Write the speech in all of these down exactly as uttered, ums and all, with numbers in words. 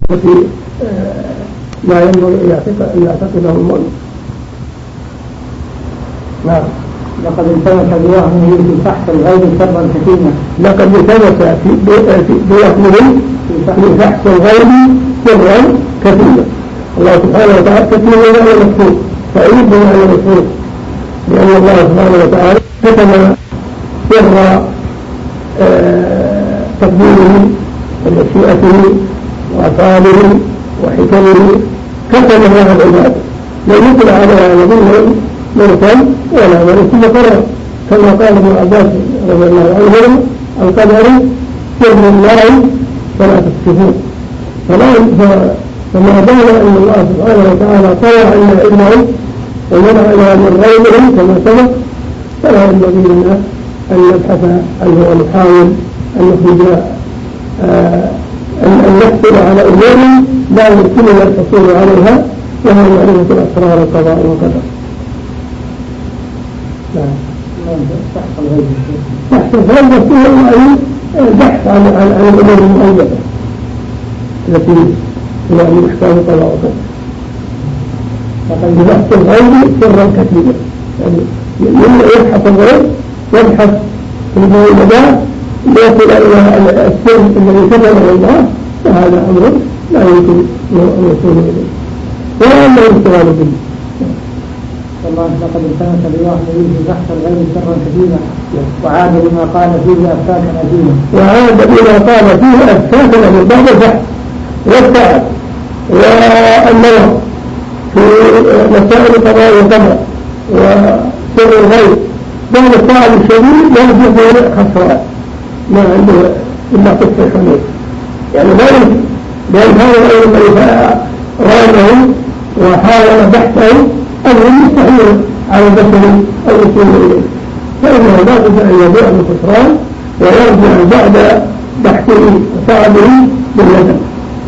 في ما ينبغي أن يعتقده المؤمن. نعم. لقد التمس بوهمه في فحص الغيب شرا كثيرا. لقد التمس بوهمه في فحص الغيب شرا كثيرا. الله سبحانه وتعالى كتب ما هو مكتوب، فأيد ما هو مكتوب، لأن الله سبحانه وتعالى كتب سر تقديره ومشيئته وأفعاله وحكمه، كتب هذا العباد لا يطلع على نبي مرسل ولا مرسل قرار، كما قال ابن عباس رضي الله عنه: القدر سر الله فلا تكتفون. فما دام أن الله سبحانه وتعالى طلع إلى علمه ومنع إلى من غيره كما سبق، فلا ينبغي لنا أن نبحث عنه ونحاول أن نخرج آه أن نحصل على أمور لا يمكننا الحصول عليها، وهي معرفة الأسرار القضاء والقدر. بحث الغيب هو البحث عن عن الأمور المؤيدة التي هي من أحكام القضاء والقدر. فقد بحث الغيب سرا كثيرا، يعني من يبحث الغيب يبحث في المؤيدات ليصل إلى السر الذي كتبه الله، فهذا أمر لا يمكن أن يكون إليه ولا أنه يشتغل به. والله لقد التمس بوحده في بحث الغيب سرا كثيرا، وعاد بما قال فيه أفكاكا أثيما. وعاد بما قال فيه أفكاكا من بعد البحث والسعي والنظر في مسائل القضاء والقدر وسر الغيب بعد السعي الشديد لا يجوز خسران، ما عنده إلا قصة خميس، يعني لا يمكن، لأن هذا الأمر الذي رامه وحاول بحثه أمر مستحيل على البشر الوصول إليه، فإنه لا بد أن يبيع بالخسران ويرجع بعد بحثه وسعيه بالندم.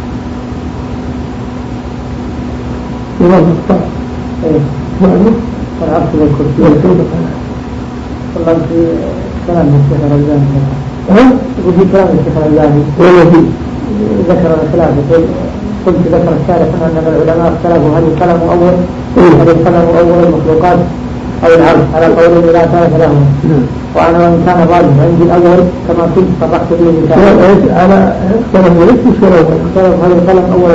لماذا اختار؟ نعم. والعكس بالكرسي والكرسي والله في كلام الشيخ الرجاني يقول في كلام الشيخ الرجاني والذي ذكر الخلاف، قلت ذكر الشارح أن العلماء اختلفوا هل القلم أول هل القلم أول المخلوقات أو العرض على قولهم لا ثالث لهم، وأنا وإن كان ظالم عندي الأول كما كنت صرحت به مثال على اختلف وليس مشكلة اختلف هل القلم أول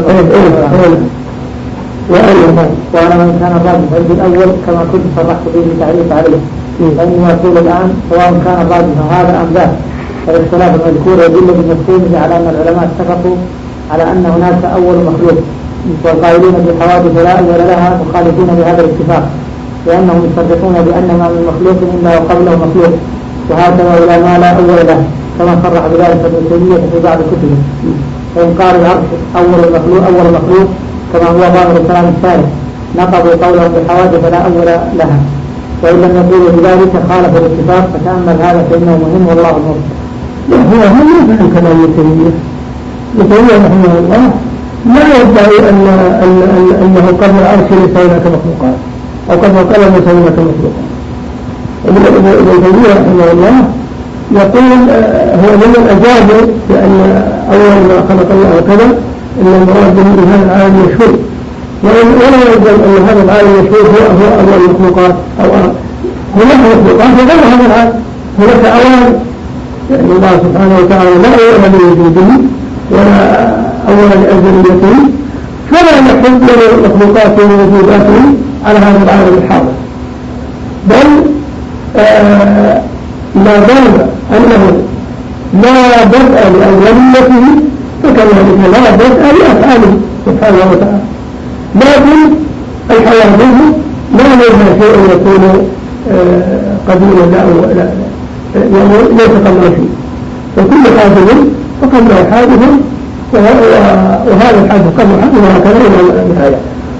وأنا وإن كان ظالم عندي الأول كما كنت صرحت به تعريف عليه، فإني أقول الآن سواء كان ظالم هذا أم ذاك، فالاختلاف المذكور يدل بمفهومه على أن العلماء اتفقوا على أن هناك أول مخلوق، والقائلين بحوادث لا أول لها مخالفون بهذا الاتفاق، لأنهم يصدقون بأن ما من مخلوق إلا وقبله مخلوق، وهكذا إلى ما لا أول له، كما صرح بذلك ابن تيمية في بعض كتبه. فإن قال العرش أول المخلوق أول مخلوق كما هو ظاهر الكلام الثالث، نقضوا قولهم بحوادث لا أول لها، وإن لم يقولوا بذلك خالف الاتفاق، فتأمل هذا فإنه مهم والله الموفق. هو هم يفهم كلام ابن تيمية. ابن تيمية رحمه الله لا يدعي أن أنه قبل العرش ليس هناك مخلوقات أو قبل القلم ليس هناك مخلوقات. ابن تيمية رحمه الله يقول هو ممن أجاب بأن أول ما خلق الله كذا إن المراد به هذا العالم مشهور، ولا يلزم أن هذا العالم مشهور هو هو أول المخلوقات أو هناك مخلوقات وغير هذا العالم، هناك أوان، يعني الله سبحانه وتعالى لا أول لوجوده ولا أول لأزليته، فلا نحب مخلوقاته ووجوداته على هذا العالم الحاضر، بل آه ما دام أنه لا بدء لأوليته فكذلك لا بدء لأفعاله سبحانه وتعالى، لكن الحياة منه لا منها شيء يكون آه قديما لا لا يعني ليس قبل شيء، وكل حادث فقبله حادث وهذا الحادث قبل حادث وهكذا إلى النهاية.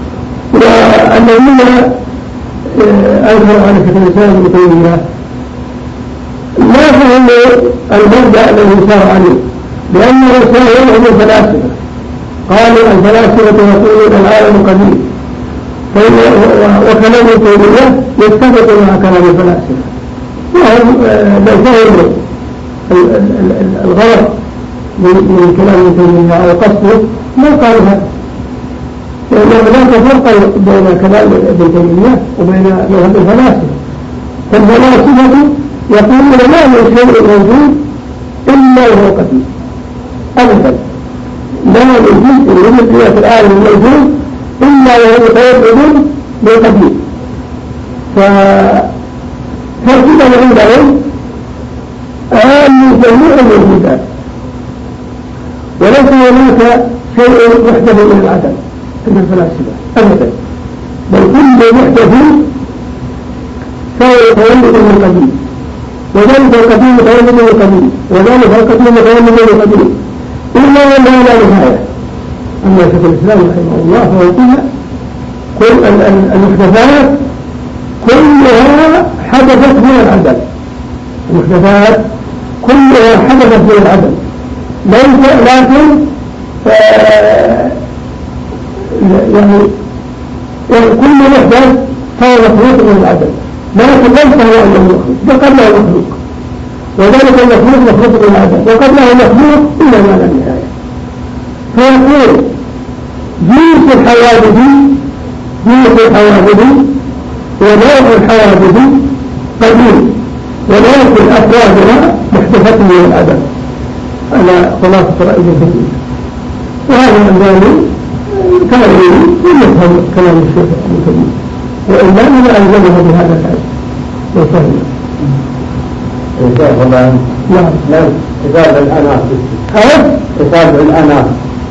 والذين أنكروا على شيخ الإسلام ابن تيمية لا فهموا المبدأ الذي سار عليه، لأنه سار هم الفلاسفة، قالوا الفلاسفة يقولون العالم قديم، وكلام ابن تيمية يتفق مع كلام الفلاسفة، وهم لا فهموا الغرض من كلام ابن تيمية أو قصده ما قال هذا، لأن هناك فرق بين كلام ابن تيمية وبين مذهب الفلاسفة. فالفلاسفة يقولون لا من شيء موجود إلا وهو قديم أبدا، لا من جزء من القياس العالم الموجود إلا وهو متوجد بالقديم. فالكتاب عندهم أهم جميع الموجودات، وليس هناك شيء محدث من العدم عند الفلاسفة أبدا، بل كل محدث فهو متولد من القديم، وذلك القديم متولد من القديم، وذلك القديم متولد من القديم، إلا أنه لا نهاية. أما شيخ الإسلام رحمه الله فهو يقول كل المحدثات كلها حدثت من العدم، المحدثات كلها حدثت من العدم، ليس لكن يعني يعني كل محدث فهو مخلوق من العدم، لكن ليس هو أنه مخلوق، وقد له مخلوق، وذلك المخلوق مخلوق من العدم، وقد له مخلوق إلى ما لا نهاية. فيقول جنس الحوادث جنس الحوادث ونوع الحوادث قديم، ولكن أفرادها محدثة من العدم على خلاصة رأي الجميع. وهذا الألباني كان يفهم كلام الشيخ ابن تيمية، وإلا ما ألزمه بهذا الحد وفهم. نعم نعم كتاب الأناس هذا كتاب الأناس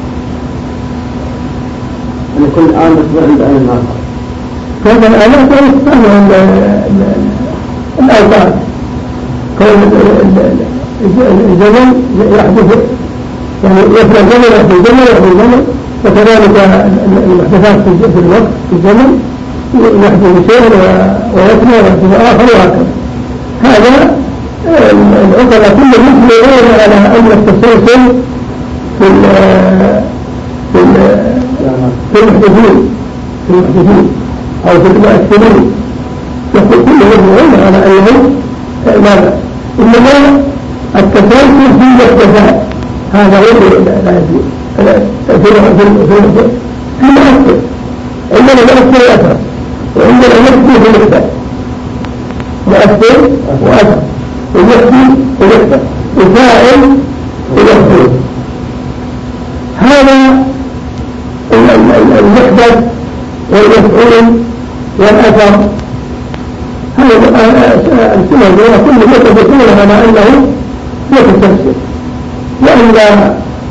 أن كل آن يصبح عند أن آخر. كتاب الأناس يستعمل الأوقات، كون الزمن يحدث يعني يفرق الزمن يحدث الزمن يحدث الزمن، وكذلك المحدثات في الوقت في الزمن يحدث شيء ويكمل ويحدث آخر وهكذا. هذا العقلاء كلهم يدلون على أن التسلسل في في في المحدثين في المحدثين أو في المؤثرين يقول كلهم يدلون على أنه لا، إنما التسلسل في المحدثات هذا هو لا يجوز في المؤثر، عندنا مؤثر وأثر، وعندنا مؤثر في المحدث، مؤثر وأثر، ويحدي ويحدث وفاعل ويحدث. هذا المحدث والمفعول والأثر هذا السنة كل يتبقون على أنه يتسلسل، وأن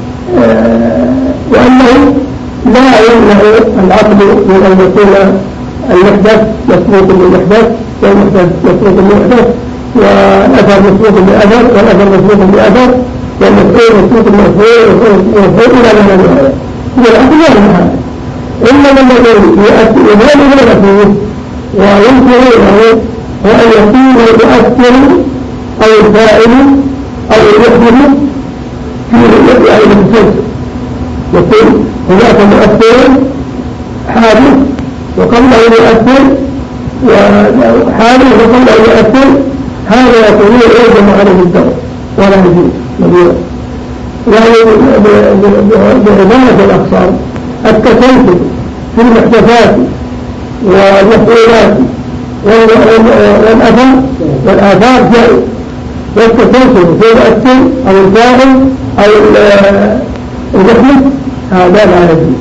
وأنه لا يمنع العقل من أن يكون المحدث مسبوق بالمحدث والمحدث مسبوق بالمحدث والأثر مسبوق بالأثر والأثر مسبوق بالأثر والمفعول مسبوق بالمفعول والمفعول إلى ما لا نهاية. هو العقل لا نهاية، إنما الذي يؤثر هذا فيه وينكرونه هو أن يكون المؤثر أو الفاعل أو المحدث في يعني المسلسل، يكون هناك مؤثر حادث وقبله مؤثر وحادث وقبله مؤثر، هذا يكون يجب عليه الدور ولا يجوز مبيعا. يعني بعبارة الأقصار التسلسل في المحدثات والمفعولات والأثر والآثار جائز، والتسلسل في المؤثر أو الفاعل أو المحدث هذا لا يجوز.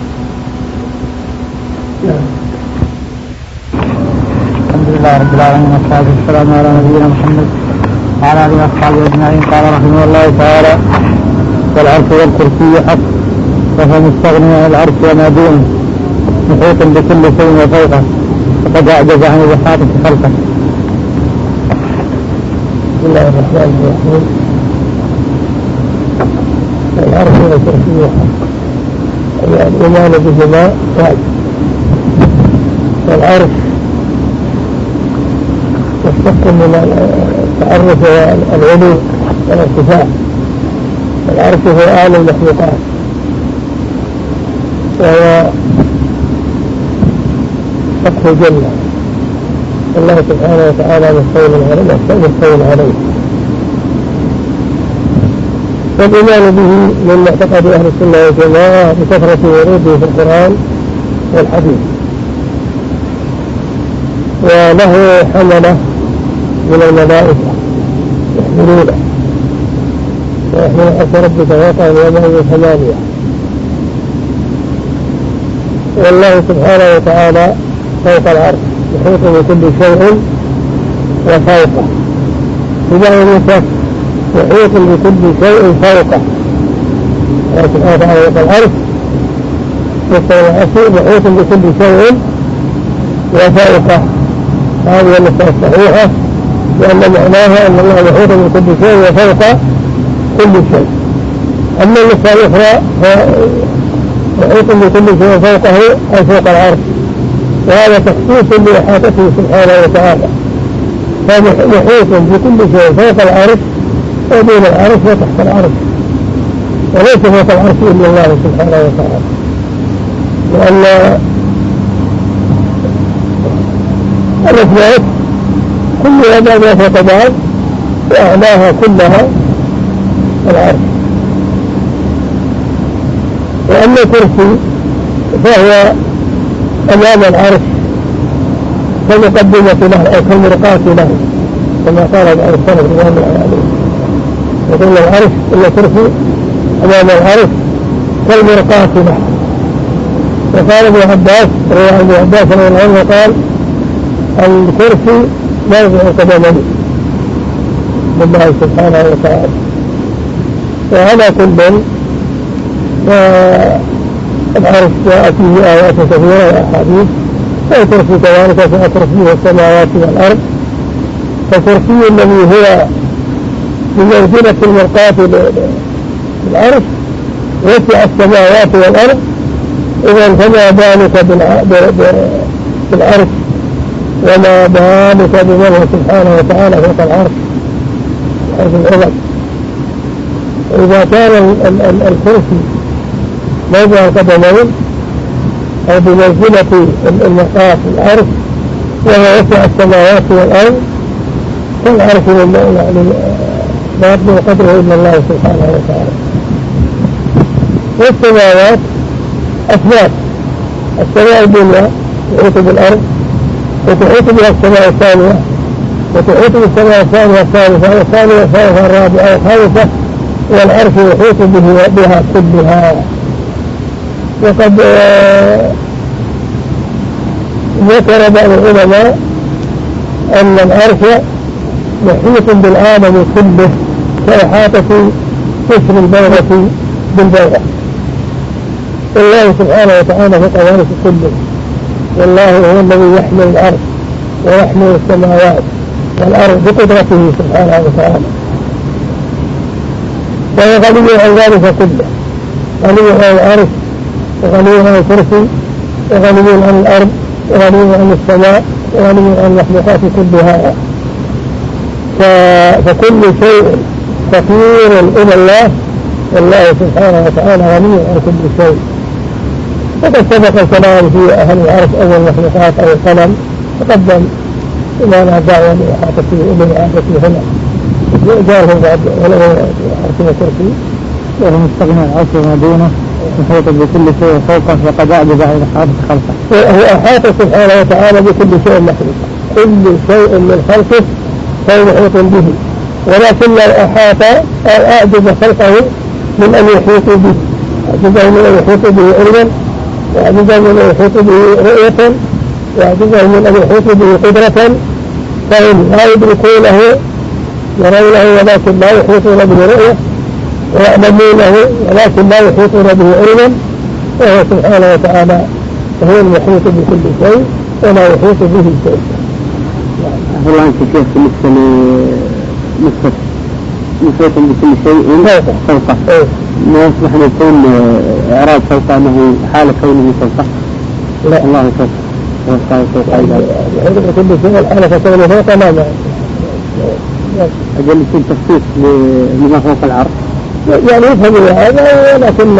الحمد لله رب العالمين والصلاة والسلام على نبينا محمد وعلى آله وأصحابه أجمعين. قال رحمه الله تعالى: والعرش والكرسي حق، وهو مستغني عن العرش وما دونه، محيط بكل شيء وفوقه، فقد أعجز عن الإحاطة خلقه. بسم الله الرحمن الرحيم. العرش والكرسي حق، الإيمان بهما واجب. والعرش يشتق من التعرف والعلو والارتفاع، العرش هو أعلى المخلوقات، وهو سقف الجنة، الله سبحانه وتعالى مستوى عليه مستوى عليه والإيمان به من معتقد أهل السنة والجماعة بكثرة وروده في القرآن والحديث، وله حملة من الملائكة يحملونه ويحمل عرش ربك وقع يومئذ ثمانية. والله سبحانه وتعالى فوق العرش يحيط بكل شيء وفوقه، بمعنى المسافة يحيط بكل شيء فوقه. الله سبحانه وتعالى فوق العرش يحيط بكل شيء وفوقه. هذه المسألة الصحيحة، لأن معناها أن الله يحيط بكل شيء وفوق كل شيء. أما المسألة الأخرى يحيط بكل شيء فوقه أي فوق العرش، وهذا تخصيص لإحاطته سبحانه وتعالى، فمحيط بكل شيء فوق العرش وبين العرش وتحت العرش، وليس فوق العرش إلا الله سبحانه وتعالى، لأن الأسماء كلها بعضها فوق بعض وأعلاها كلها العرش. وأما الكرسي فهو أمام العرش كمقدمة له أو كمرقاة له، كما قال بعض السلف رضوان الله عليه، يقول العرش إلا كرسي أمام العرش كالمرقاة له. وقال ابن عباس رواه ابن عباس رضي الله عنه قال الكرسي موضع قدمه لله سبحانه وتعالى. وعلى كل العرش جاءت فيه آيات كثيرة وأحاديث، والكرسي كذلك فأكرسيه السماوات والأرض، فالكرسي الذي هو بمنزلة المرقاة بالعرش وسع السماوات والأرض، إذا فما بالك بالعرش وما بالك بمنه سبحانه وتعالى فوق العرش حيث العظم. إذا كان الكرسي موضع القدمين أو بمنزلة المرقاة العرش وهو وسع السماوات والأرض، فالعرش يعني لا يبلغ قدره إلا الله سبحانه وتعالى. والسماوات أسباب، السماء الدنيا تحيط بالأرض وتحيط بها السماء الثانية وتحيط بالسماء الثانية الثالثة والثانية الثالثة الرابعة والخامسة، والعرش يحيط بها كلها. وقد ذكر بعض العلماء أن العرش محيط بالعالم كله كإحاطة قشر البيضة بالبيضة. الله سبحانه وتعالى فوق العرش كله، والله هو الذي يحمل الأرض ويحمل السماوات والأرض بقدرته سبحانه وتعالى، وهو غني عن ذلك كله، غني عن العرش وغني عن الكرسي وغني عن الأرض وغني عن السماء وغني عن المخلوقات كلها. فكل شيء فقير إلى الله، والله سبحانه وتعالى غني عن كل شيء. وقد سبق الكلام في أهل العرش أو المخلوقات أو القلم، تقدم إلى لا داعي لإحاطته إلى هنا جاءه بعد ولو عرش وكرسي وهو مستغنى عن العرش وما دونه يحيط بكل شيء فوقه وقد أعجز عن إحاطة خلقه. هو أحاط سبحانه وتعالى بكل شيء مخلوق، كل شيء من خلقه فهو محيط به، ولكن لو أحاط أو أعجز خلقه من أن يحيط به، أعجزه من أن يحيط به علما، وأعجزه من أن يحيط به رؤية، وأعجزه من أن يحيط به قدرة، فهم لا يدركونه يرونه ولكن لا يحيطون به رؤية، ويعلمونه ولكن لا يحيطون به علما، وهو سبحانه وتعالى هو المحيط بكل شيء ولا يحيط به شيء. الله أنت كيف بالنسبة لنسبة محيط بكل شيء فوقه، ما يصبح أن يكون إعراب فوقه أنه حالة كونه فوقه؟ لا، الله فوقه وقال فوق أيضا يحيط بكل شيء الحالة كونه فوقه لا لا أجل يكون تخصيص لما فوق العرش، يعني يفهم هذا، ولكن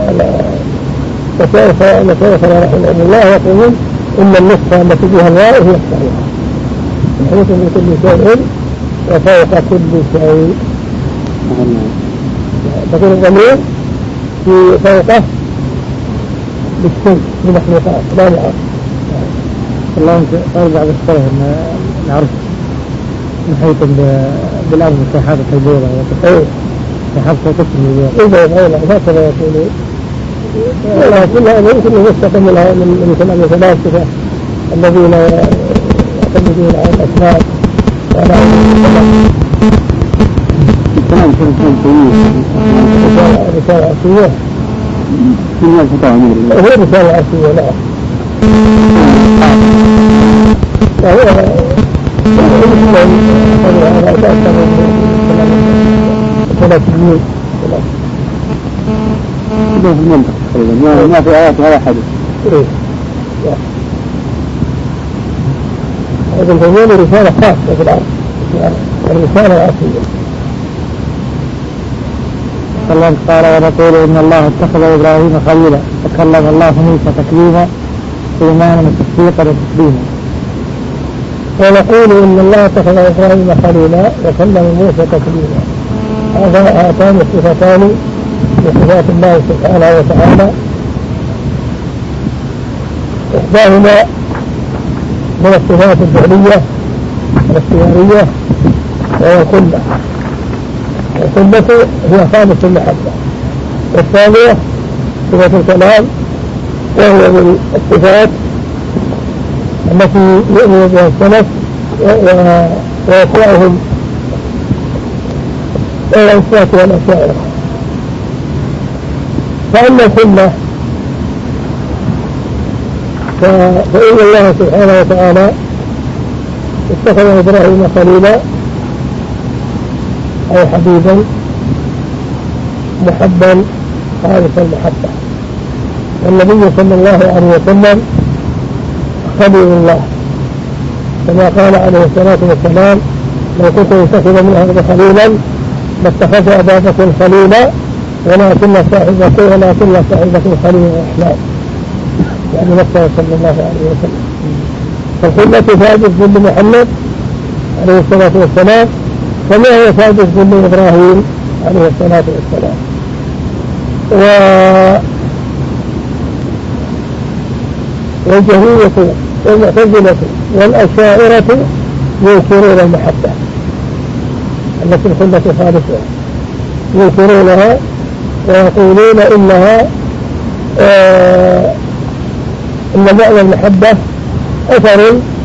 مشايخنا رحمه الله يقولون إن النسخة التي فيها الواو هي الصحيحة، يحيط بكل شيء وفوق كل شيء. تكون الضمير في فوقه بالشيء بمخلوقات لا نعرف. الله قال بعض الصلاة أن نعرف نحيط بالأرض كحافة البيضة وتقوي كحافة قسم البيضة. إذا غير هكذا يقولون ولكن هذا يمكن أن يستقم لها من مثل الفلاسفة الذين يعتمدون على الأسماء وعلى الكلام في رسالة عصية. من الفتاة عمير هو رسالة عصية لا وهو ثلاثين ما في آيات ولا حدث. هذا الجميل رسالة خاصة في الأرض الرسالة العصية. الله قال ونقول إن الله اتخذ إبراهيم خليلا فكلم الله موسى تكليما إيمانا وتصديقا وتسليما. ونقول إن الله اتخذ إبراهيم خليلا وكلم موسى تكليما. هذا هاتان الصفتان من صفات الله سبحانه وتعالى إحداهما من الصفات الفعلية والاختيارية وهو الخلة. الخلة هي خالص المحبة. والثانية صفة الكلام وهو من الصفات التي يؤمن بها السلف ويطلعهم الأنسات والأشاعرة. فأما الخلة فإن الله سبحانه وتعالى اتخذ إبراهيم خليلا أي حبيبا محبا خالص المحبة. والنبي صلى الله عليه وسلم خليل الله كما قال عليه الصلاة والسلام لو كنت يتخذ من هذا خليلا لاتخذ أبا بكر خليلا ولكن صاحبكم ولكن صاحبكم خليل الرحمن يعني نفسه صلى الله عليه وسلم. فالخلة ثابت ذل محمد عليه الصلاة والسلام كما هو ثابت ذل إبراهيم عليه الصلاة والسلام. و والجهمية والمعتزلة والأشاعرة ينكرون المحبة التي الخلة خالصة ينكرونها ويقولون إنها آه إن معنى المحبة أثر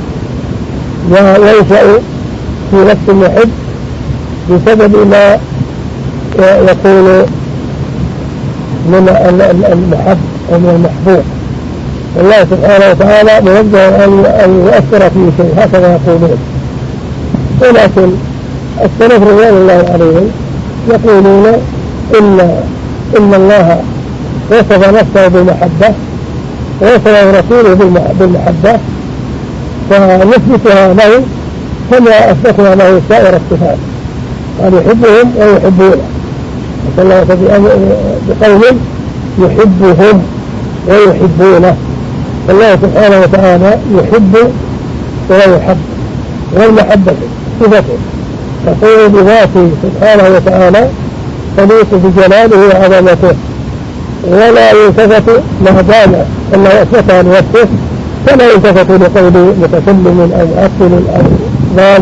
ينشأ في نفس المحب بسبب ما يكون من المحب ومن المحبوب. الله سبحانه وتعالى منزه أن يؤثر فيه شيء هكذا يقولون. ولكن السلف رضوان الله عليهم يقولون إن إن الله وصف نفسه بالمحبة ووصف رسوله بالمحبة فنثبتها له كما أثبتنا له سائر الصفات أن يحبهم ويحبونه. الله بقول يحبهم ويحبونه. الله سبحانه وتعالى يحب ويحب والمحبة صفته تقول بذاته سبحانه وتعالى تليق بجلاله وعظمته ولا يلتفت ما دام أنه أثبتها لنفسه فلا يلتفت لقول متكلم أو معطل أو ضال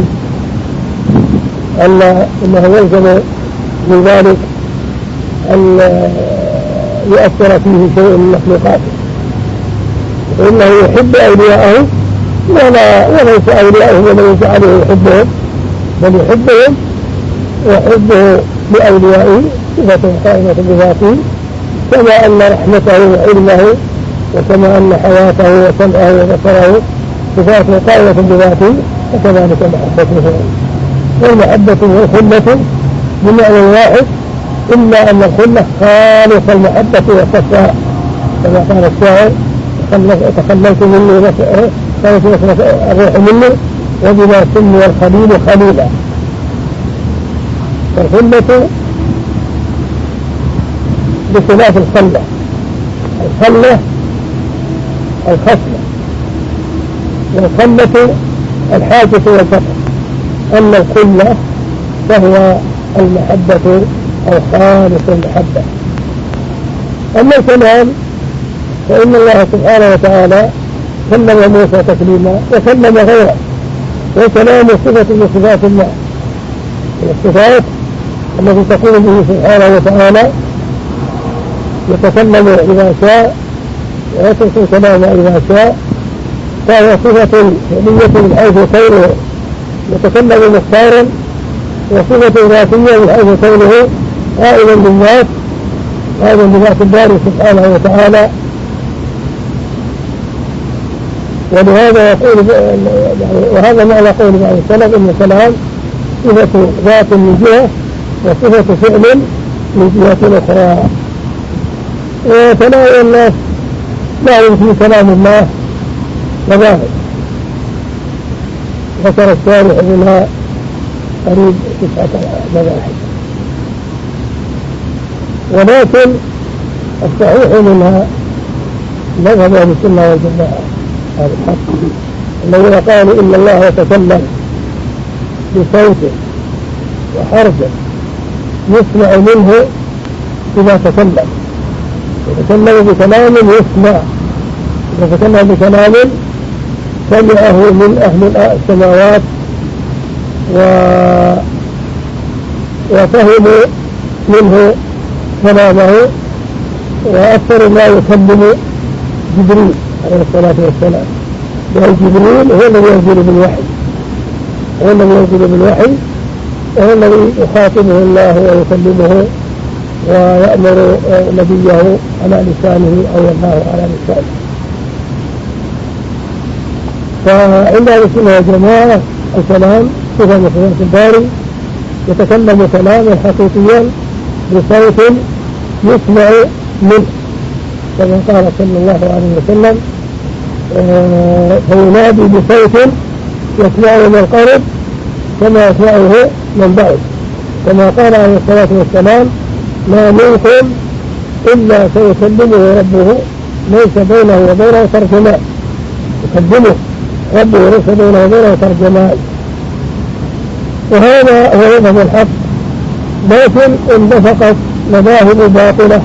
أن إنه يلزم من ذلك أن يؤثر فيه شيء من مخلوقاته. إنه يحب أولياءه ولا وليس أولياءه ومن يجعله يحبهم بل يحبهم وحبه لأوليائه صفة قائمة بذاته كما أن رحمته وعلمه وكما أن حياته وسمعه وبصره صفات قائمة بذاته وكذلك محبته. والمحبة والخلة بمعنى واحد إلا أن الخلة خالص المحبة والصفاء كما قال الشاعر تخللت مني كانت الروح مني وبما سمي الخليل خليلا. فالخلة بخلاف الخلة. الخلة الخصلة والخلة الحاجة والفقر. أما الخلة فهو المحبة أو خالص المحبة. أما الكلام فإن الله سبحانه وتعالى كلم موسى تكليما وكلم غيره، وكلام صفة من صفات الله، الصفات التي تقول به سبحانه وتعالى يتكلم إذا شاء ويترك الكلام إذا شاء، فهو صفة فعلية من حيث كونه يتكلم مختارا، وصفة ذاتية من حيث كونه قائلا بالذات قائلا بذات الله سبحانه وتعالى. ولهذا يقول وهذا معنى قول بعض السلف ان الكلام صفة ذات من جهة وصفة فعل من جهة أخرى. وكلام الناس لا يمكن كلام الله وظاهر، ذكر الشارح منها قريب تسعة مباحث، ولكن الصحيح منها مذهب أهل السنة والجماعة هذا الحق الذين قالوا إن الله يتكلم بصوت وحرف يسمع منه إذا تكلم، يتكلم بكلام يسمع، يتكلم بكلام سمعه من أهل السماوات و... وفهموا منه كلامه، وأكثر ما يكلم جبريل عليه الصلاة والسلام، لأن جبريل هو الذي ينزل بالوحي هو الذي ينزل بالوحي وهو الذي يخاطبه الله ويكلمه ويأمر نبيه على لسانه أو ينهاه على لسانه. فعند أهل السنة والجماعة الكلام صفة من صفات الباري، يتكلم كلاما حقيقيا بصوت يسمع منه، كما قال صلى الله عليه وسلم فينادي بصوت يسمعه من قرب كما يسمعه من بعيد، كما قال عليه الصلاة والسلام ما منكم إلا سيكلمه ربه ليس بينه وبينه ترجمان، يكلمه ربه ليس بينه وبينه ترجمان. وهذا هو مذهب الحق، لكن اندفقت مذاهب باطلة،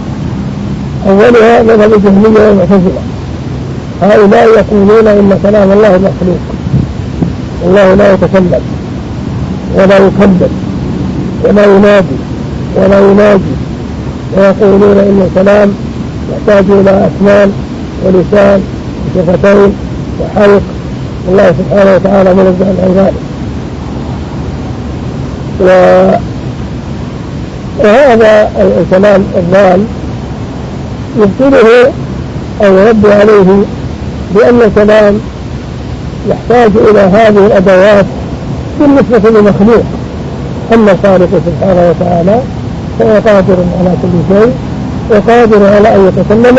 أولها مذهب الجهمية والمعتزلة، هؤلاء يقولون إن كلام الله مخلوق، الله لا يتكلم ولا يكلم ولا ينادي ولا يناجي، ويقولون إن الكلام يحتاج إلى أسنان ولسان وشفتين وحلق، الله سبحانه وتعالى منزه عن ذلك. وهذا الكلام الضال يبطله أو يرد عليه بأن الكلام يحتاج إلى هذه الأدوات بالنسبة للمخلوق، أما الخالق سبحانه وتعالى فهو قادر على كل شيء وقادر على أن يتكلم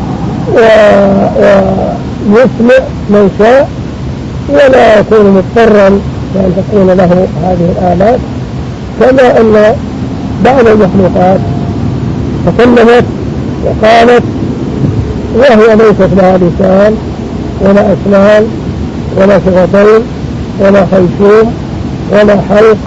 ويسمع من شاء، ولا يكون مضطرا بأن تكون له هذه الآلات، كما أن بعض المخلوقات تكلمت وقالت وهي ليست لها لسان ولا أسنان ولا شفتين ولا خيشوم ولا حلق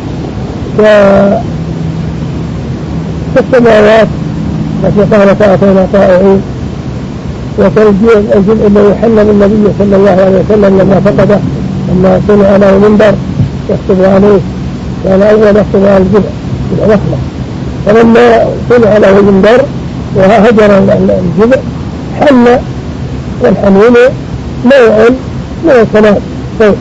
كالسماوات التي قالت آتينا طائعين، وكالجزء الجزء الذي حل النبي صلى الله عليه وسلم لما فقده لما صنع له منبر يخطب عليه، كان أول يخطب على الجزء بالنخلة، فلما صنع له منبر وهجر الجزء حل، والحنين نوع من الكلام صوت.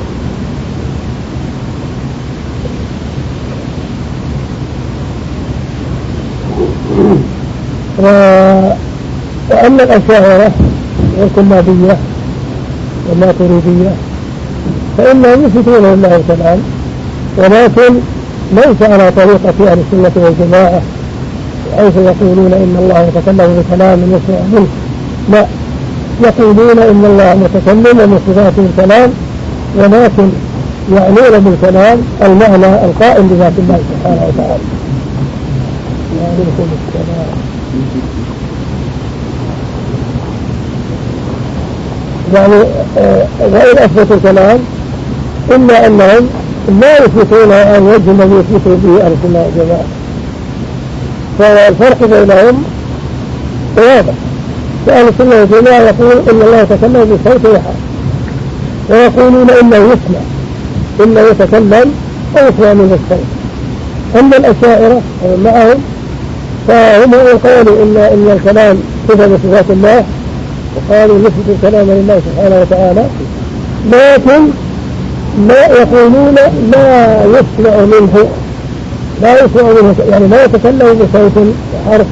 وأما الأشاعرة والكلابية والماتريدية فإنهم يثبتون لله الكلام، ولكن ليس على طريقة أهل السنة والجماعة حيث يقولون إن الله يتكلم بكلام يسمع منه، لا، يقولون إن الله متكلم من صفاته الكلام، ولكن يعنون بالكلام المعنى القائم بذات الله سبحانه وتعالى. يعني غير أثبتوا الكلام إلا أنهم لا يثبتون عن وجه الذي يثبتوا به أهل السنة والجماعة، فالفرق بينهم واضح. فأهل السنة والجماعة يقول إن الله يتكلم بصوت واحد، ويقولون إنه يسمع إنه يتكلم أو يسمع من الصوت. أما الأشاعرة معهم فهم يقولوا إن إن الكلام صفة من صفات الله، وقالوا نثبت الكلام لله سبحانه وتعالى، لكن لا يقولون لا يسمع منه لا يسمع منه يعني لا يتكلم بصوت حرف،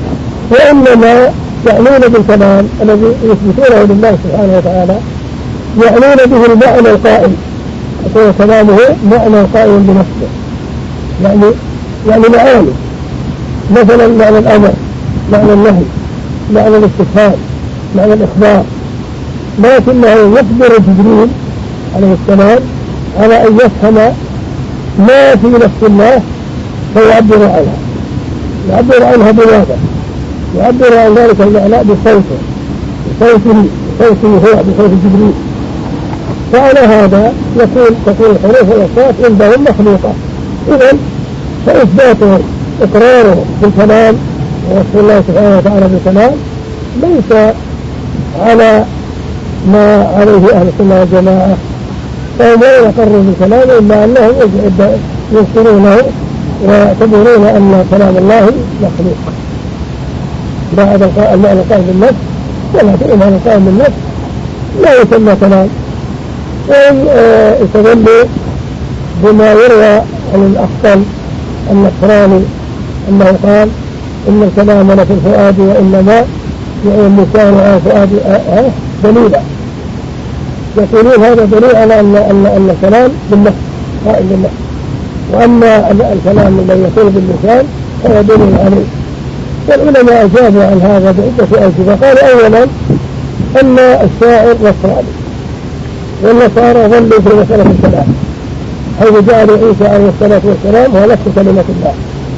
وإنما يعنون بالكلام الذي يثبتونه لله سبحانه وتعالى يعنون به المعنى القائم، يكون كلامه معنى قائم بنفسه، يعني يعني معاني، مثلا معنى الأمر، معنى النهي، معنى الاستفهام، معنى الإخبار، لكنه يخبر جبريل عليه السلام على أن يفهم ما في نفس الله فيعبر عنها، يعبر عنها بماذا؟ يعبر عن ذلك المعنى بصوته بصوته بصوته هو بصوت جبريل. فعلى هذا يكون تكون الحروف والأصوات عندهم مخلوقة. إذن فإثباته إقراره بالكلام ورسول الله سبحانه وتعالى بالكلام ليس على ما عليه أهل السنة والجماعة، فهم لا يقروا بالكلام إلا أنهم ينكرونه ويعتبرون أن كلام الله مخلوق بعد المعنى القائم بالنفس، ولكن المعنى القائم بالنفس لا يسمى كلام. وإن استدلوا بما يروى عن الأخطل النصراني أنه قال إن الكلام لفي الفؤاد وإنما اللسان على الفؤاد دليلا، يقولون هذا دليل على أن أن أن الكلام بالنفس قائم بالنفس، وأما الكلام الذي يكون باللسان هو دليل عليه. والعلماء أجابوا عن هذا بعدة أوجه. قالوا أولا أن الشاعر نصراني، والنصارى ظلوا في مسألة الكلام، حيث جعلوا عيسى عليه الصلاة والسلام هو نفس كلمة الله.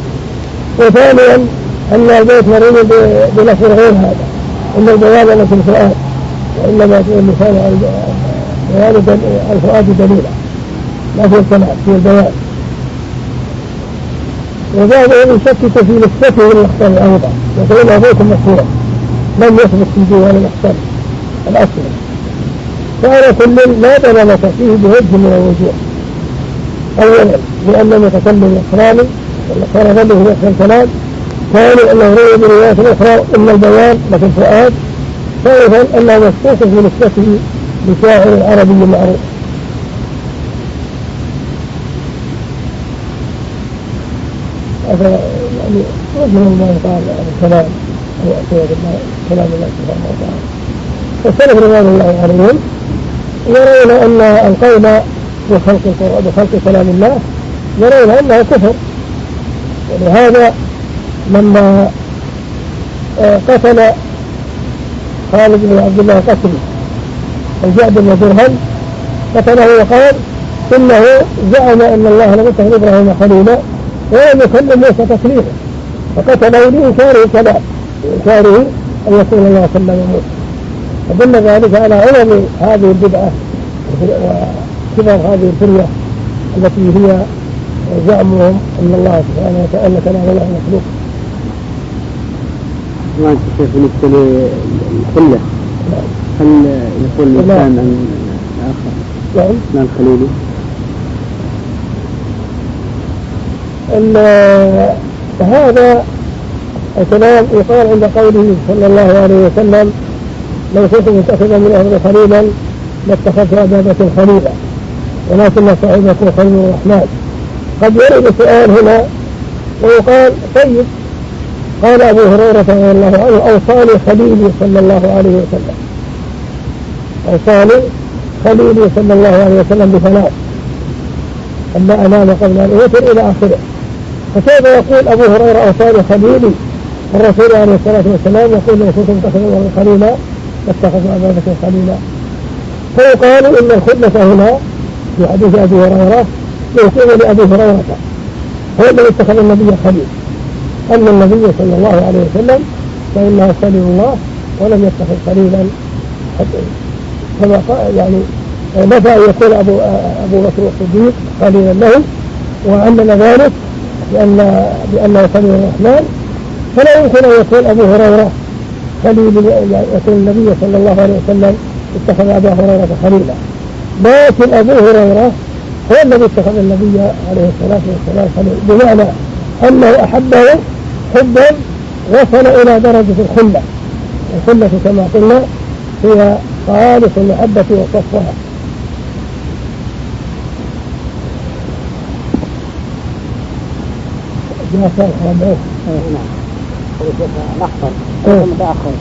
وثانيا أن البيت مريم بلفظ غير هذا، إن البيان لفي الفؤاد وإنما في اللسان بيان الفؤاد دليلا لا في الكلام في البيان. وبعضهم يشكك في نسبته للأخطار أيضا، يقولون أبوكم مشهورا لم يثبت في ديوان الأخطار الأصل، فعلى كل لا دلالة فيه بوجه من الوجوه. أولا لأن المتكلم الإسلامي والنصارى ظلوا في نفس الكلام، ثانيا أنه روي بروايات أخرى إن البيان لفي الفؤاد، ثالثا أنه مشكوك في نسبته لشاعر عربي معروف. هذا يعني وجه ما يقال الكلام أو أسوأ كلام الله سبحانه وتعالى. والسلف رضوان الله عليهم يرون أن القول بخلق القرآن بخلق كلام الله يرون أنه كفر. ولهذا لما قتل خالد بن عبد الله قتل الجعد بن درهم قتله وقال إنه زعم أن الله لم يتخذ إبراهيم خليلا ولم يكلم موسى تكليما، فقتله لإنكاره كلام لإنكاره أن يكون الله كلم موسى. فدل ذلك على علم هذه البدعة وكبر هذه الفرية التي هي زعمهم أن الله سبحانه وتعالى كلام الله مخلوق. ما أنت شايف بالنسبة للخلة هل يقول الإنسان عن آخر عن الخليلي؟ هذا الكلام يقال عند قوله صلى الله عليه وسلم لو كنت متخذا من أهل خليلا لاتخذت أبا بكر خليلا ولكن صاحبكم خليل الرحمن. قد يرد سؤال هنا ويقال طيب قال أبو هريرة رضي الله عنه أوصاني خليلي صلى الله عليه وسلم أوصاني خليلي صلى الله عليه وسلم بثلاث أما أنام قبل أن أوتر إلى آخره. فكيف يقول أبو هريرة أوصاني خليلي الرسول عليه الصلاة والسلام يقول لو كنتم تتخذون خليلا فاتخذوا أبا بكر خليلا؟ فيقالوا إن الخلة هنا في حديث أبي هريرة يقول لأبي هريرة هو الذي اتخذ النبي خليل، أن النبي صلى الله عليه وسلم فإنه خليل الله ولم يتخذ خليلا كما قال يعني نفى أن يكون أبو, أبو بكر الصديق خليلا له، وعلم ذلك بأن بأنه خليل الرحمن فلا يمكن أن يكون أبو هريرة خليل، يكون النبي صلى الله عليه وسلم اتخذ أبا هريرة خليلا، لكن أبو هريرة هو الذي اتخذ النبي عليه الصلاة والسلام خليل، بمعنى أنه أحبه حبا وصل إلى درجة الخلة. الخلة كما قلنا هي خالص المحبة وصفها. جاء صالح ربعه نعم الأخطر متأخر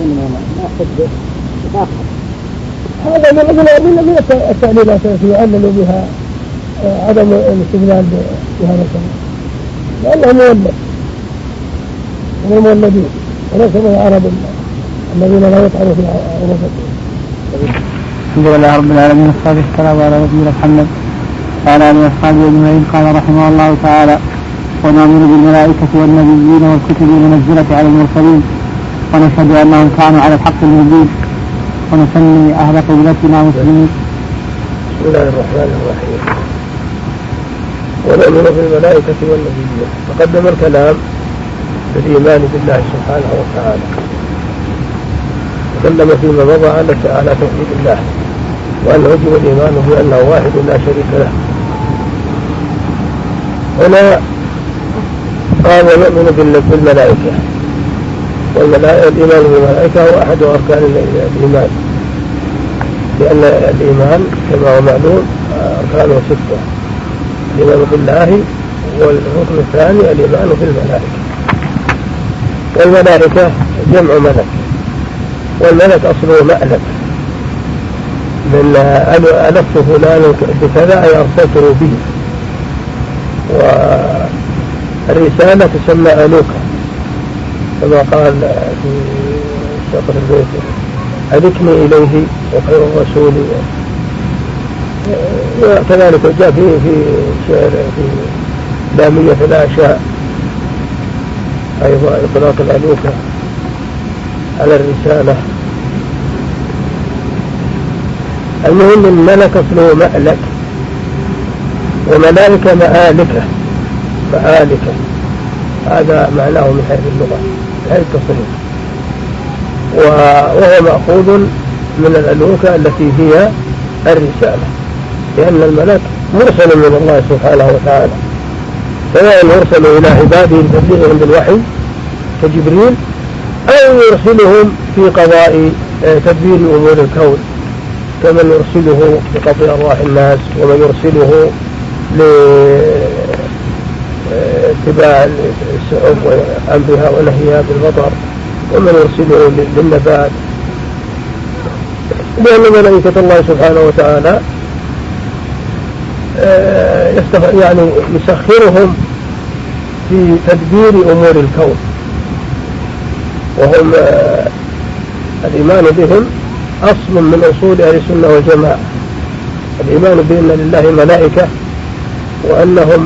متأخر هذا من أجل من التعليلات التي يعلل بها عدم الاستدلال بهذا الكلام، لأنه مولد من المولدين وليس من العرب الذين لا يطعنوا في عروضهم. الحمد لله رب العالمين والصلاة والسلام على نبينا محمد وعلى آله وأصحابه أجمعين. قال رحمه الله تعالى: ونؤمن بالملائكة والنبيين والكتب المنزلة على المرسلين ونشهد أنهم كانوا على الحق المبين ونسمي أهل قبلتنا مسلمين. بسم الله الرحمن الرحيم. ونؤمن بالملائكة والنبيين. تقدم الكلام بالإيمان بالله سبحانه وتعالى، تكلم فيما مضى على توحيد الله وأنه يجب الإيمان بأنه واحد لا شريك له. هنا قال نؤمن بالملائكة، والإيمان بالملائكة هو أحد أركان الإيمان، لأن الإيمان كما هو معلوم أركانه ستة: الإيمان بالله، والركن الثاني الإيمان بالملائكة. والملائكة جمع ملك، والملك أصله مألك من ألفت فلان بكذا أي أرسلته به. والرسالة تسمى ألوكة كما قال في شطر البيت: ألكني إليه وخير الرسول. وكذلك جاء فيه في شعر في لامية الأعشاء أيضا إطلاق الألوكة على الرسالة. المهم الملك أصله مألك، وملائكة مآلكة مآلكة هذا معناه من حيث اللغة من حيث التصريف، وهو مأخوذ من الألوكة التي هي الرسالة، لأن الملك مرسل من الله سبحانه وتعالى، سواء يرسل إلى عباده لتبليغهم بالوحي كجبريل، أو يرسلهم في قضاء تدبير أمور الكون كمن يرسله لقضاء أرواح الناس، ومن يرسله لاتباع السحب وأمرها ونهيها بالمطر، ومن يرسله للنبات. لأن ملائكة الله سبحانه وتعالى يعني يسخرهم في تدبير أمور الكون، وهم الإيمان بهم أصل من أصول أهل السنة والجماعة. الإيمان بأن لله ملائكة، وأنهم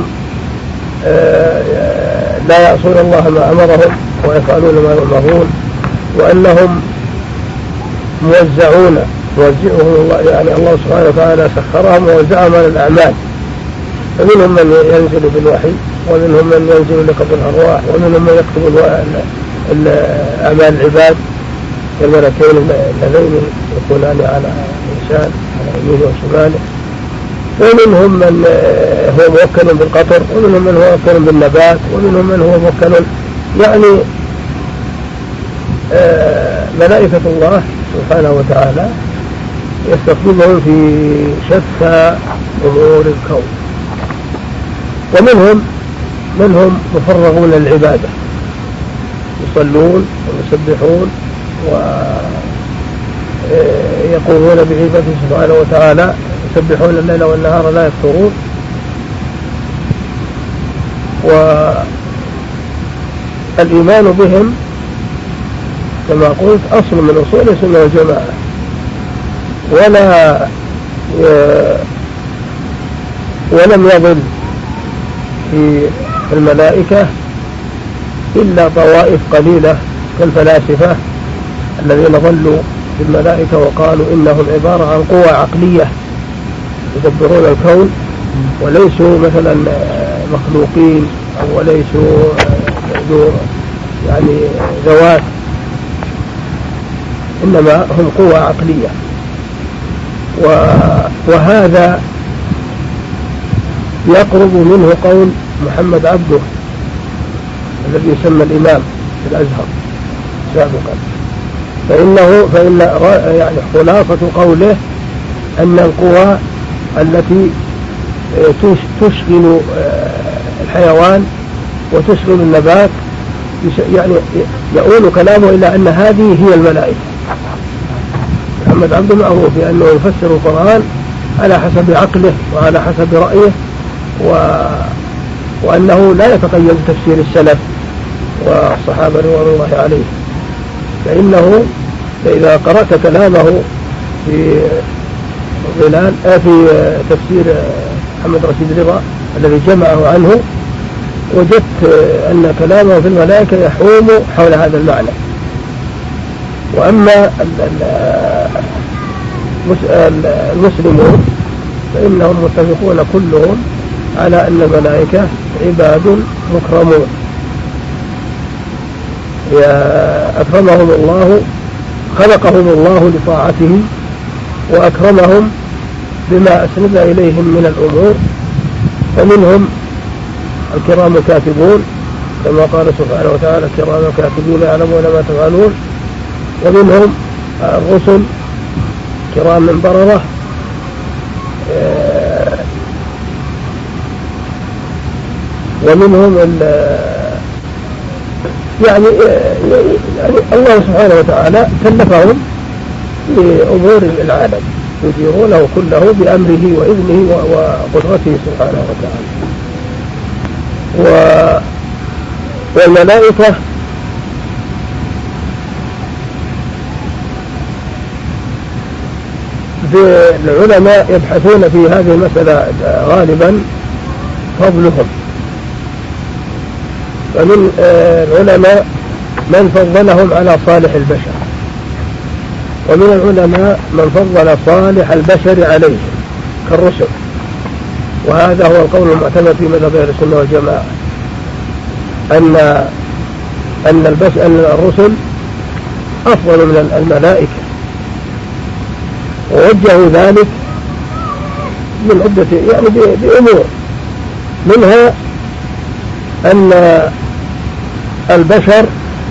لا يعصون الله ما أمرهم ويفعلون ما يؤمرون، وأنهم موزعون موزعهم الله، يعني الله سبحانه وتعالى سخرهم ووزعهم على الأعمال، فمنهم من ينزل بالوحي، ومنهم من ينزل لقبض الأرواح، ومنهم من يكتب أعمال العباد كالملكين اللذين يكونان على الإنسان على يمينه وشماله، ومنهم من هو موكل بالقطر، ومنهم من هو موكل بالنبات، ومنهم من هو موكل يعني ملائكة الله سبحانه وتعالى يستخدمهم في شتى أمور الكون. ومنهم منهم مفرغون للعبادة، يصلون ويسبحون ويقومون بعبادته سبحانه وتعالى، يسبحون الليل والنهار لا يفترون. والإيمان بهم كما قلت أصل من أصول السنة والجماعة، ولا ولم يضل في الملائكة إلا طوائف قليلة كالفلاسفة الذين ضلوا في الملائكة وقالوا إنهم عبارة عن قوى عقلية يدبرون الكون، وليسوا مثلا مخلوقين أو وليسوا يعني ذوات، إنما هم قوى عقلية. وهذا يقرب منه قول محمد عبده الذي يسمى الإمام في الأزهر سابقا، فإنه فإن يعني خلاصة قوله أن القوى التي تشغل الحيوان وتشغل النبات، يعني يقول كلامه إلى أن هذه هي الملائكة. محمد عبده معروف بأنه يفسر القرآن على حسب عقله وعلى حسب رأيه، و... وأنه لا يتقيد تفسير السلف والصحابة رضوان الله عليه، فإنه إذا قرأت كلامه في ظلال في تفسير محمد رشيد رضا الذي جمعه عنه، وجدت أن كلامه في الملائكة يحوم حول هذا المعنى. وأما المسلمون فإنهم متفقون كلهم على أن الملائكة عباد مكرمون، أكرمهم الله، خلقهم الله لطاعته، وأكرمهم بما أسند إليهم من الأمور، فمنهم الكرام كاتبون كما قال سبحانه وتعالى كرام كاتبين يعلمون ما تفعلون، ومنهم الرسل كرام من بررة، ومنهم يعني, يعني الله سبحانه وتعالى كلفهم بأمور العالم يديرونه كله بأمره وإذنه وقدرته سبحانه وتعالى. والملائكة العلماء يبحثون في هذه المسألة غالبا فضلهم، فمن العلماء من فضلهم على صالح البشر، ومن العلماء من فضل صالح البشر عليه كالرسل، وهذا هو القول المعتمد في مذهب أهل السنة والجماعة، أن أن البشر أن الرسل أفضل من الملائكة، ووجهوا ذلك من عدة يعني بأمور، منها أن البشر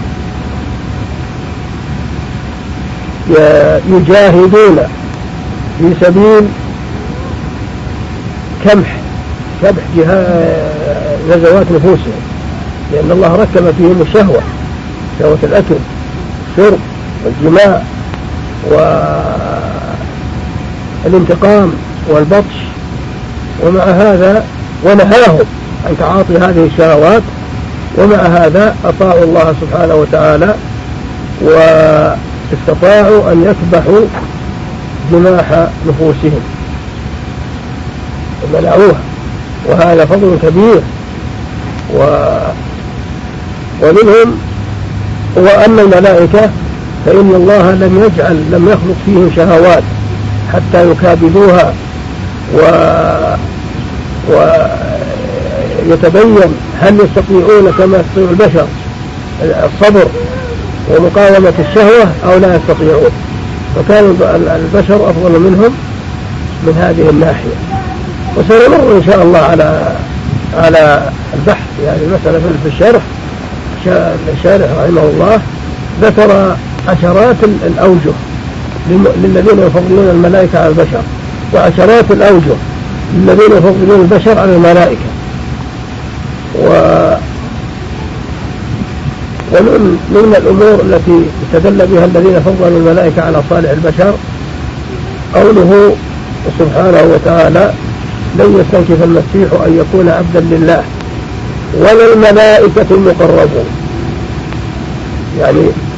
يجاهدون في سبيل كمح كبح غزوات نفوسهم، لأن الله ركب فيهم الشهوة، شهوة الأكل الشرب والجماع والانتقام والبطش، ومع هذا ونهاهم عن تعاطي هذه الشهوات، ومع هذا أطاعوا الله سبحانه وتعالى واستطاعوا أن يكبحوا جماح نفوسهم ومنعوها، وهذا فضل كبير. و... ومنهم وأما الملائكة فإن الله لم يجعل لم يخلق فيهم شهوات حتى يكابدوها و... ويتبين هل يستطيعون كما يستطيع البشر الصبر ومقاومة الشهوة أو لا يستطيعون، فكان البشر أفضل منهم من هذه الناحية. وسنمر إن شاء الله على على البحث في هذه المسألة في الشرح. الشارح رحمه الله ذكر عشرات الأوجه للذين يفضلون الملائكة على البشر، وعشرات الأوجه للذين يفضلون البشر على الملائكة. و ومن من الأمور التي استدل بها الذين فضلوا الملائكة على صالح البشر قوله سبحانه وتعالى لن يستنكف المسيح أن يكون عبدا لله ولا الملائكة المقربون، يعني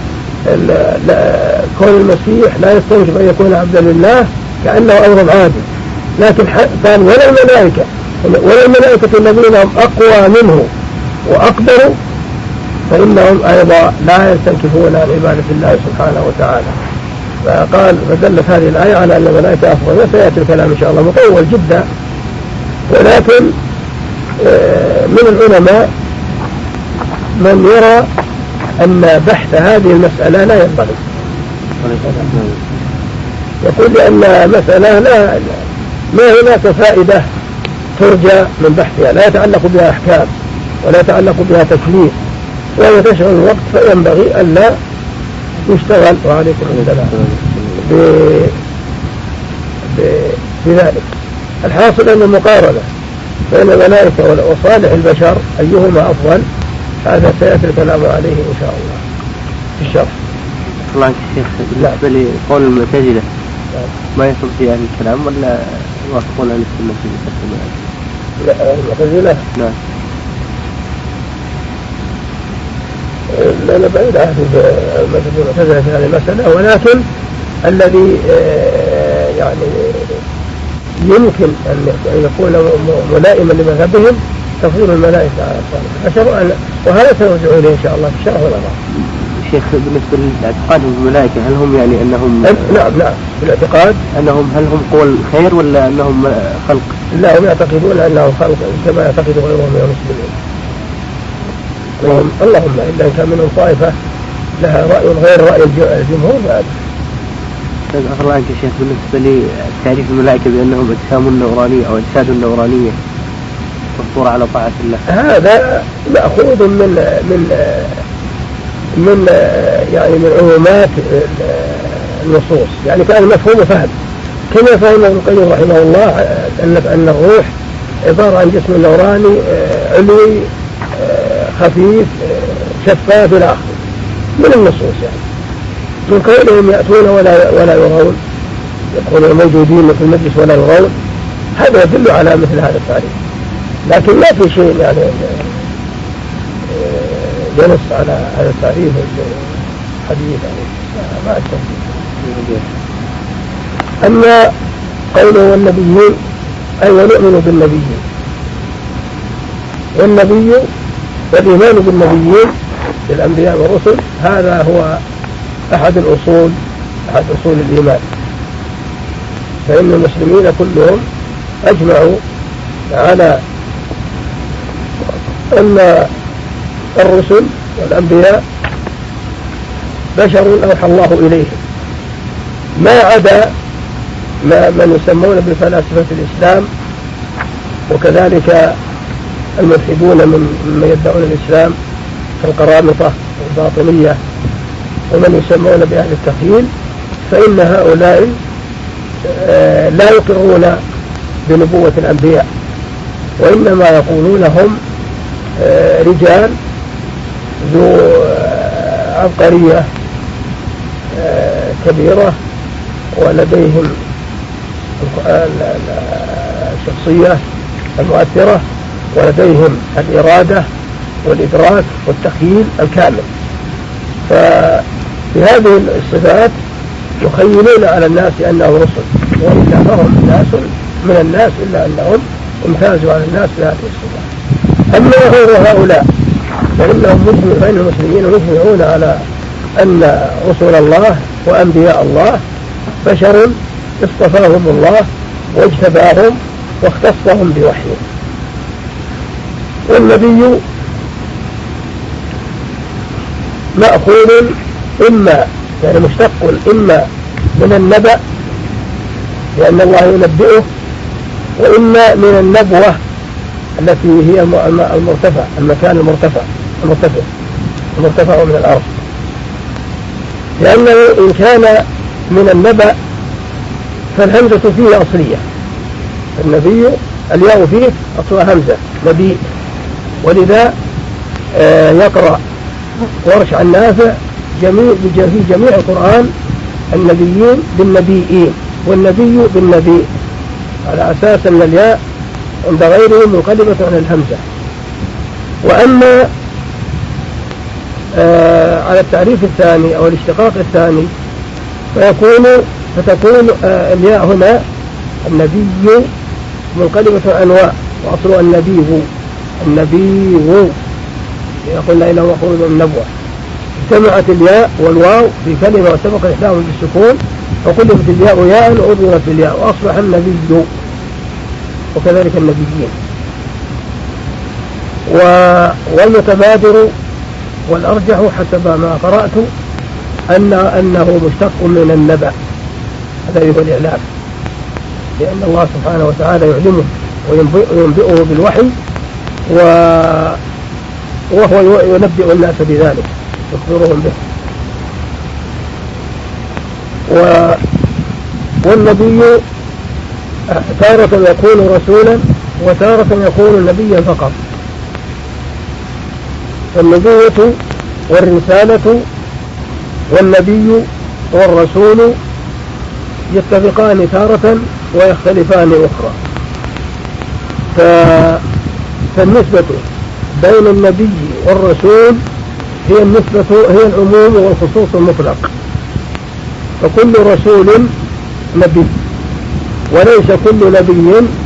كون المسيح لا يستنكف أن يكون عبدا لله كأنه أمر عادي، لكن كان ولا الملائكة ولا الملائكة الذين هم أقوى منه وأقدروا فإنهم أيضا لا يستنكفون عن عبادة الله سبحانه وتعالى. فقال فدلت هذه الآية على أن الملائكة أفضل، وسيأتي الكلام إن شاء الله مطول جدا. ولكن من العلماء من يرى أن بحث هذه المسألة لا ينبغي. يقول لأن مسألة لا ما هناك فائدة ترجى من بحثها، لا يتعلق بها أحكام ولا يتعلق بها تكليف ولا تشغل الوقت، فينبغي أن لا يشتغل وعليكم السلام بذلك. الحاصل أن المقارنة بين الملائكة وصالح البشر أيهما أفضل هذا سيأتي الكلام عليه إن شاء الله في الشرح. الله عنك الشيخ، بالنسبة لقول المعتزلة ما يصل في أهل الكلام ولا يوافقون أهل السنة في الكلام؟ لا المعتزلة نعم لا بعيد عهد المعتزلة في هذه المسألة، ولكن الذي يعني يمكن أن يكون ملائما لمذهبهم تفضيل الملائكة على الصالحين، وهذا سنرجع إليه إن شاء الله في الشرح والأمر. شيخ بالنسبة للاعتقاد بالملائكة هل هم يعني أنهم نعم نعم بالاعتقاد أنهم هل هم قول خير ولا أنهم خلق؟ لا هم يعتقدون أنهم خلق كما يعتقد غيرهم من المسلمين. اللهم اللهم إلا إن كان منهم طائفة لها رأي غير رأي الجمهور بعد. أستاذ الله عنك شيخ، بالنسبة لتعريف الملائكة بأنهم أجسام نورانية أو أجساد نورانية مفطورة على طاعة الله، هذا مأخوذ من من من يعني من عمومات النصوص، يعني كان مفهوم فهم كما فهم ابن القيم رحمه الله أن أن الروح عبارة عن جسم نوراني علوي خفيف شفاف إلى آخره من النصوص، يعني من قولهم يأتون ولا ولا يرون، يقولون موجودين في المجلس ولا يرون، هذا يدل على مثل هذا التعريف، لكن ما في شيء يعني ينص على هذا التعريف الحديث ما أكثر. أما قوله والنبيين أي ونؤمن بالنبيين، والنبي والإيمان بالنبيين بالأنبياء والرسل هذا هو أحد الأصول أحد أصول الإيمان، فإن المسلمين كلهم أجمعوا على أن الرسل والأنبياء بشر أوحى الله إليهم، ما عدا ما من يسمون بفلاسفة الإسلام وكذلك الملحدون من يدعون الإسلام كالقرامطة والباطنية ومن يسمون بأهل التخيل، فإن هؤلاء لا يقرون بنبوة الأنبياء، وإنما يقولون هم رجال ذو عبقرية كبيرة ولديهم الشخصية المؤثرة ولديهم الإرادة والإدراك والتخيل الكامل، ففي هذه الصفات يخيلون على الناس أنهم رسل، وإلا فهم ناس من الناس إلا أنهم امتازوا على الناس بهذه الصفات. أما غير هؤلاء فإنهم فإن المسلمين مجمعون على أن رسل الله وأنبياء الله بشر اصطفاهم الله واجتباهم واختصهم بوحيه. والنبي مأخوذ إما يعني مشتق إما من النبأ لأن الله ينبئه، وإما من النبوة التي هي المرتفع المكان المرتفع المرتفع المرتفع من الأرض، لأنه إن كان من النبأ فالهمزة فيه أصلية، النبي الياء فيه أصلها همزة نبي، ولذا آه يقرأ ورش عن نافع جميع في جميع القرآن النبيين بالنبيين والنبي بالنبي، على أساس أن الياء عند غيره منقلبة عن الهمزة. وأما آه على التعريف الثاني أو الاشتقاق الثاني فيكون فتكون آه الياء هنا النبي منقلبة عن واو وأصل النبي النبي يقول لا إله وقول النبوة، اجتمعت الياء والواو في كلمة وسبق إحداهما بالسكون وقلبت الياء ياء وأضغمت بالياء وأصبح النبي، وكذلك النبيين. والمتبادر والأرجح حسب ما قرأت أن أنه مشتق من النبأ، هذا هو الإعلام، لأن الله سبحانه وتعالى يعلمه وينبئه بالوحي وهو ينبئ الناس بذلك، يخبرهم به. والنبي تارة يكون رسولا وتارة يكون نبيا فقط. النبوة والرسالة والنبي والرسول يتفقان تارة ويختلفان أخرى. فالنسبة بين النبي والرسول هي النسبة هي العموم والخصوص المطلق، فكل رسول نبي وليس كل نبي